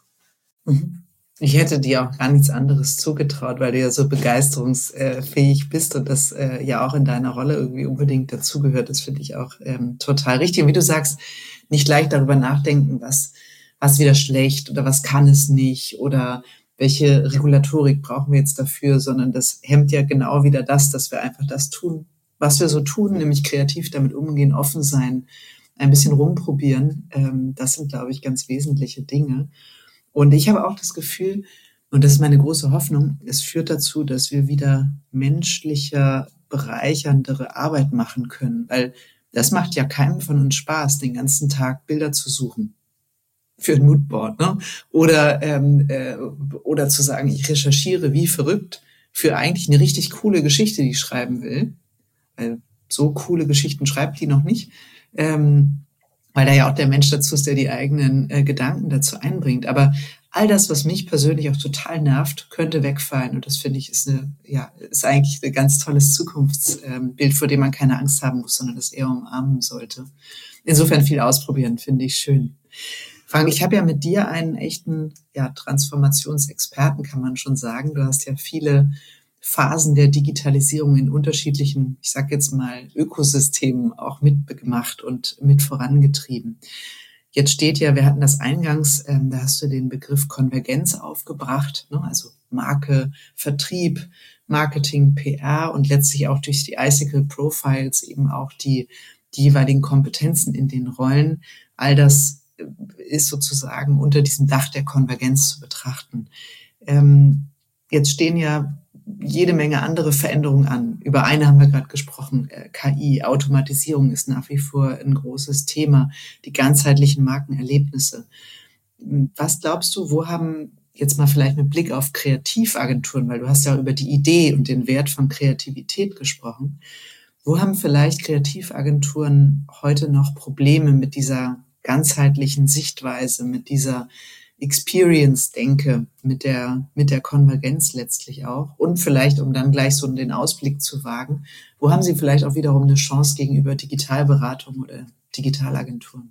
Ich hätte dir auch gar nichts anderes zugetraut, weil du ja so begeisterungsfähig bist und das äh, ja auch in deiner Rolle irgendwie unbedingt dazugehört. Das finde ich auch ähm, total richtig. Und wie du sagst, nicht leicht darüber nachdenken, was, was wieder schlecht oder was kann es nicht oder welche Regulatorik brauchen wir jetzt dafür, sondern das hemmt ja genau wieder das, dass wir einfach das tun, was wir so tun, nämlich kreativ damit umgehen, offen sein, ein bisschen rumprobieren. Das sind, glaube ich, ganz wesentliche Dinge. Und ich habe auch das Gefühl, und das ist meine große Hoffnung, es führt dazu, dass wir wieder menschlicher, bereicherndere Arbeit machen können, weil das macht ja keinem von uns Spaß, den ganzen Tag Bilder zu suchen. Für ein Moodboard, ne? Oder ähm, äh, oder zu sagen, ich recherchiere wie verrückt für eigentlich eine richtig coole Geschichte, die ich schreiben will. Weil so coole Geschichten schreibt die noch nicht. Ähm, weil da ja auch der Mensch dazu ist, der die eigenen äh, Gedanken dazu einbringt. Aber all das, was mich persönlich auch total nervt, könnte wegfallen. Und das finde ich ist eine, ja, ist eigentlich ein ganz tolles Zukunftsbild, ähm, vor dem man keine Angst haben muss, sondern das eher umarmen sollte. Insofern viel ausprobieren, finde ich schön. Frank, ich habe ja mit dir einen echten ja, Transformationsexperten, kann man schon sagen. Du hast ja viele Phasen der Digitalisierung in unterschiedlichen, ich sage jetzt mal, Ökosystemen auch mitgemacht und mit vorangetrieben. Jetzt steht ja, wir hatten das eingangs, ähm, da hast du den Begriff Konvergenz aufgebracht, ne? Also Marke, Vertrieb, Marketing, P R und letztlich auch durch die Icicle Profiles eben auch die, die jeweiligen Kompetenzen in den Rollen. All das ist sozusagen unter diesem Dach der Konvergenz zu betrachten. Ähm, jetzt stehen ja jede Menge andere Veränderungen an. Über eine haben wir gerade gesprochen. Äh, K I, Automatisierung ist nach wie vor ein großes Thema. Die ganzheitlichen Markenerlebnisse. Was glaubst du, wo haben jetzt mal vielleicht mit Blick auf Kreativagenturen, weil du hast ja über die Idee und den Wert von Kreativität gesprochen, wo haben vielleicht Kreativagenturen heute noch Probleme mit dieser ganzheitlichen Sichtweise, mit dieser Experience-Denke, mit der, mit der Konvergenz letztlich auch und vielleicht, um dann gleich so den Ausblick zu wagen, wo haben Sie vielleicht auch wiederum eine Chance gegenüber Digitalberatung oder Digitalagenturen?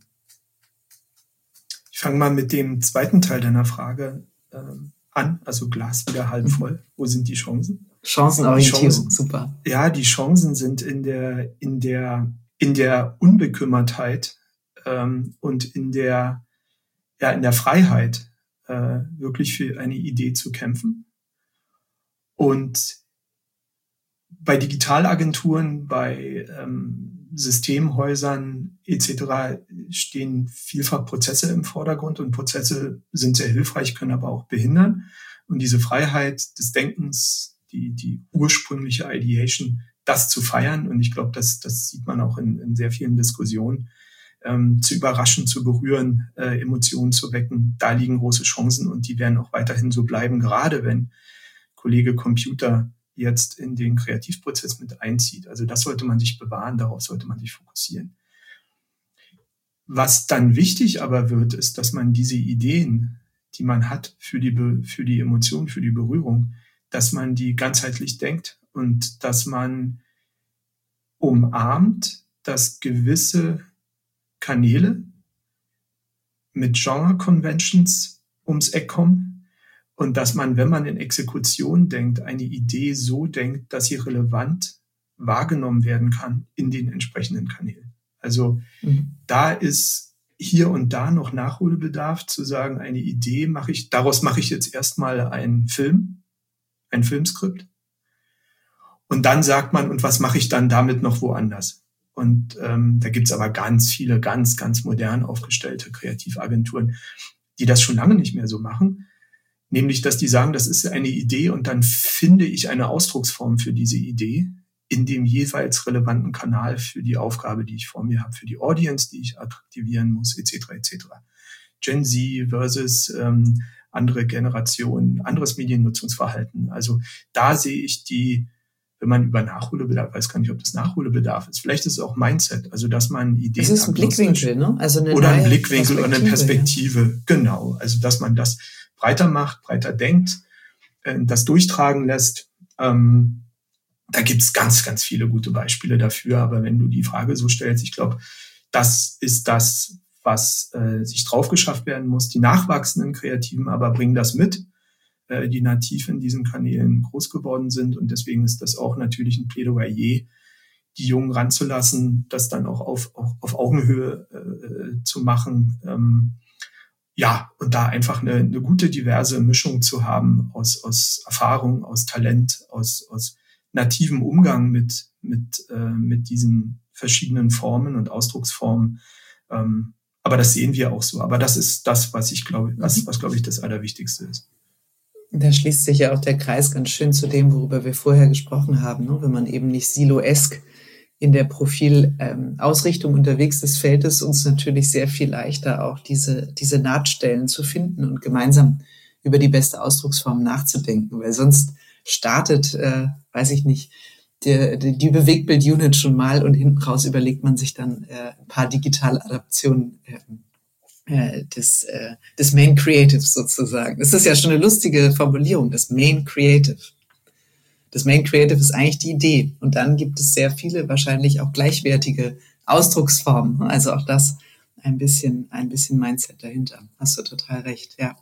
Ich fange mal mit dem zweiten Teil deiner Frage äh, an, also Glas wieder halb voll. Mhm. Wo sind die Chancen? Chancenorientierung, Chancen, super. Ja, die Chancen sind in der, in der, in der Unbekümmertheit und in der, ja, in der Freiheit. äh, wirklich für eine Idee zu kämpfen. Und bei Digitalagenturen, bei ähm, Systemhäusern et cetera stehen vielfach Prozesse im Vordergrund und Prozesse sind sehr hilfreich, können aber auch behindern. Und diese Freiheit des Denkens, die, die ursprüngliche Ideation, das zu feiern, und ich glaube, das, das sieht man auch in, in sehr vielen Diskussionen, ähm, zu überraschen, zu berühren, äh, Emotionen zu wecken, da liegen große Chancen und die werden auch weiterhin so bleiben, gerade wenn Kollege Computer jetzt in den Kreativprozess mit einzieht. Also das sollte man sich bewahren, darauf sollte man sich fokussieren. Was dann wichtig aber wird, ist, dass man diese Ideen, die man hat für die, Be- für die Emotion, für die Berührung, dass man die ganzheitlich denkt und dass man umarmt, dass gewisse Kanäle mit Genre-Conventions ums Eck kommen, und dass man, wenn man in Exekution denkt, eine Idee so denkt, dass sie relevant wahrgenommen werden kann in den entsprechenden Kanälen. Also mhm. da ist hier und da noch Nachholbedarf, zu sagen, eine Idee mache ich, daraus mache ich jetzt erstmal einen Film, ein Filmskript. Und dann sagt man, und was mache ich dann damit noch woanders? Und ähm, da gibt's aber ganz viele, ganz, ganz modern aufgestellte Kreativagenturen, die das schon lange nicht mehr so machen. Nämlich, dass die sagen, das ist eine Idee und dann finde ich eine Ausdrucksform für diese Idee in dem jeweils relevanten Kanal für die Aufgabe, die ich vor mir habe, für die Audience, die ich attraktivieren muss, et cetera et cetera. Gen Z versus ähm, andere Generationen, anderes Mediennutzungsverhalten. Also da sehe ich die, wenn man über Nachholbedarf, weiß gar nicht, ob das Nachholbedarf ist. Vielleicht ist es auch Mindset, also dass man Ideen. Es ist ein Blickwinkel, ne? Also eine oder neue ein Blickwinkel oder eine Perspektive. Ja. Genau, also dass man das breiter macht, breiter denkt, äh, das durchtragen lässt. Ähm, da gibt's ganz, ganz viele gute Beispiele dafür. Aber wenn du die Frage so stellst, ich glaube, das ist das, was äh, sich drauf geschafft werden muss. Die nachwachsenden Kreativen aber bringen das mit, äh, die nativ in diesen Kanälen groß geworden sind. Und deswegen ist das auch natürlich ein Plädoyer, die Jungen ranzulassen, das dann auch auf, auf, auf Augenhöhe äh, zu machen. Ähm, Ja, und da einfach eine, eine gute, diverse Mischung zu haben aus, aus Erfahrung, aus Talent, aus, aus nativem Umgang mit, mit, äh, mit diesen verschiedenen Formen und Ausdrucksformen. Ähm, aber das sehen wir auch so. Aber das ist das, was ich glaube, was, was glaube ich das Allerwichtigste ist. Da schließt sich ja auch der Kreis ganz schön zu dem, worüber wir vorher gesprochen haben, ne? Wenn man eben nicht siloesk in der Profilausrichtung ähm, unterwegs ist, fällt es uns natürlich sehr viel leichter, auch diese, diese Nahtstellen zu finden und gemeinsam über die beste Ausdrucksform nachzudenken, weil sonst startet, äh, weiß ich nicht, die, die, die Bewegtbild-Unit schon mal und hinten raus überlegt man sich dann äh, ein paar Digitaladaptionen äh, des, äh, des Main Creative sozusagen. Das ist ja schon eine lustige Formulierung, das Main Creative. Das Main Creative ist eigentlich die Idee. Und dann gibt es sehr viele, wahrscheinlich auch gleichwertige Ausdrucksformen. Also auch das ein bisschen, ein bisschen Mindset dahinter. Hast du total recht, ja.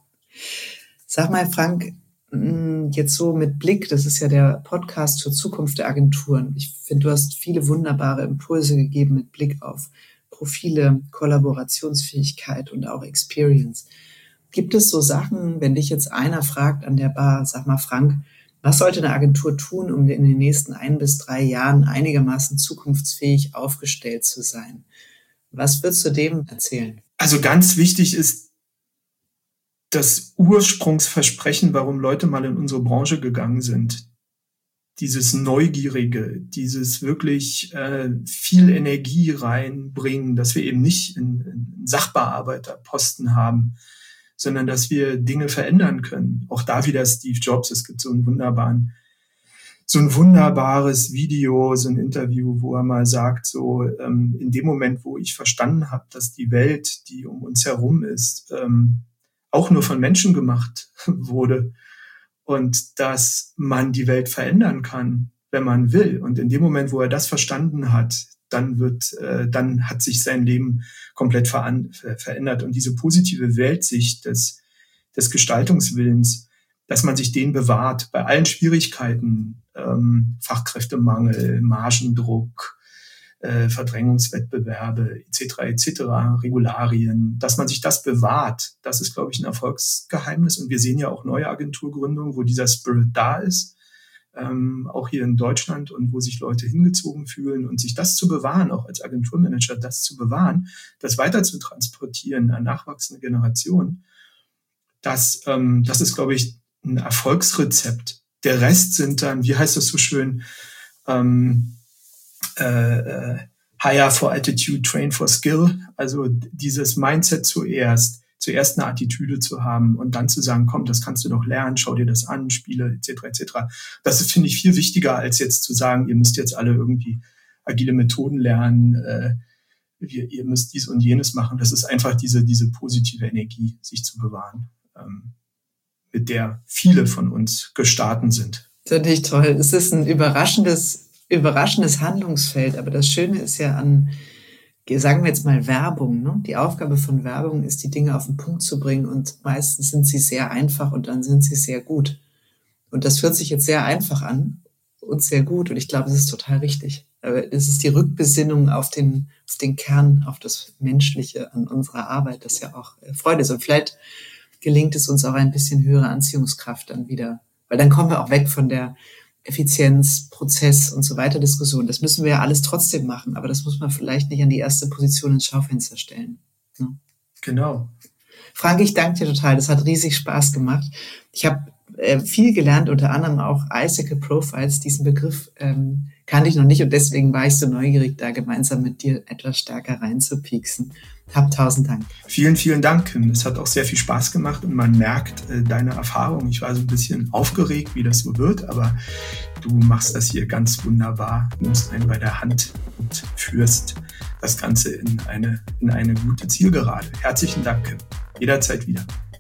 Sag mal, Frank, jetzt so mit Blick, das ist ja der Podcast zur Zukunft der Agenturen. Ich finde, du hast viele wunderbare Impulse gegeben mit Blick auf Profile, Kollaborationsfähigkeit und auch Experience. Gibt es so Sachen, wenn dich jetzt einer fragt an der Bar, sag mal, Frank, was sollte eine Agentur tun, um in den nächsten ein bis drei Jahren einigermaßen zukunftsfähig aufgestellt zu sein? Was würdest du dem erzählen? Also ganz wichtig ist das Ursprungsversprechen, warum Leute mal in unsere Branche gegangen sind. Dieses Neugierige, dieses wirklich äh, viel Energie reinbringen, dass wir eben nicht einen Sachbearbeiterposten haben, sondern dass wir Dinge verändern können. Auch da wieder Steve Jobs. Es gibt so einen wunderbaren, so ein wunderbares Video, so ein Interview, wo er mal sagt, so ähm, in dem Moment, wo ich verstanden habe, dass die Welt, die um uns herum ist, ähm, auch nur von Menschen gemacht wurde und dass man die Welt verändern kann, wenn man will. Und in dem Moment, wo er das verstanden hat, dann wird, äh, dann hat sich sein Leben komplett veran- verändert. Und diese positive Weltsicht des, des Gestaltungswillens, dass man sich den bewahrt bei allen Schwierigkeiten, ähm, Fachkräftemangel, Margendruck, äh, Verdrängungswettbewerbe et cetera et cetera, Regularien, dass man sich das bewahrt. Das ist, glaube ich, ein Erfolgsgeheimnis. Und wir sehen ja auch neue Agenturgründungen, wo dieser Spirit da ist, ähm, auch hier in Deutschland, und wo sich Leute hingezogen fühlen, und sich das zu bewahren, auch als Agenturmanager, das zu bewahren, das weiter zu transportieren an nachwachsende Generationen. Das, ähm, das ist, glaube ich, ein Erfolgsrezept. Der Rest sind dann, wie heißt das so schön, ähm, äh, äh, hire for attitude, train for skill. Also dieses Mindset zuerst, zuerst eine Attitüde zu haben und dann zu sagen, komm, das kannst du doch lernen, schau dir das an, Spiele et cetera et cetera. Das ist, finde ich, viel wichtiger, als jetzt zu sagen, ihr müsst jetzt alle irgendwie agile Methoden lernen, äh, ihr, ihr müsst dies und jenes machen. Das ist einfach diese, diese positive Energie, sich zu bewahren, ähm, mit der viele von uns gestartet sind. Das ist natürlich toll. Es ist ein überraschendes, überraschendes Handlungsfeld. Aber das Schöne ist ja an, sagen wir jetzt mal, Werbung. Ne? Die Aufgabe von Werbung ist, die Dinge auf den Punkt zu bringen. Und meistens sind sie sehr einfach und dann sind sie sehr gut. Und das hört sich jetzt sehr einfach an und sehr gut. Und ich glaube, es ist total richtig. Aber es ist die Rückbesinnung auf den, auf den Kern, auf das Menschliche an unserer Arbeit, das ja auch Freude ist. Und vielleicht gelingt es uns auch ein bisschen höhere Anziehungskraft dann wieder. Weil dann kommen wir auch weg von der Effizienz, Prozess und so weiter Diskussion. Das müssen wir ja alles trotzdem machen, aber das muss man vielleicht nicht an die erste Position ins Schaufenster stellen. Ne? Genau. Frank, ich danke dir total. Das hat riesig Spaß gemacht. Ich habe äh, viel gelernt, unter anderem auch Icicle Profiles. Diesen Begriff ähm, kannte ich noch nicht und deswegen war ich so neugierig, da gemeinsam mit dir etwas stärker reinzupieksen. Hab tausend Dank. Vielen, vielen Dank, Kim. Es hat auch sehr viel Spaß gemacht und man merkt äh, deine Erfahrung. Ich war so ein bisschen aufgeregt, wie das so wird, aber du machst das hier ganz wunderbar, nimmst einen bei der Hand und führst das Ganze in eine, in eine gute Zielgerade. Herzlichen Dank, Kim. Jederzeit wieder.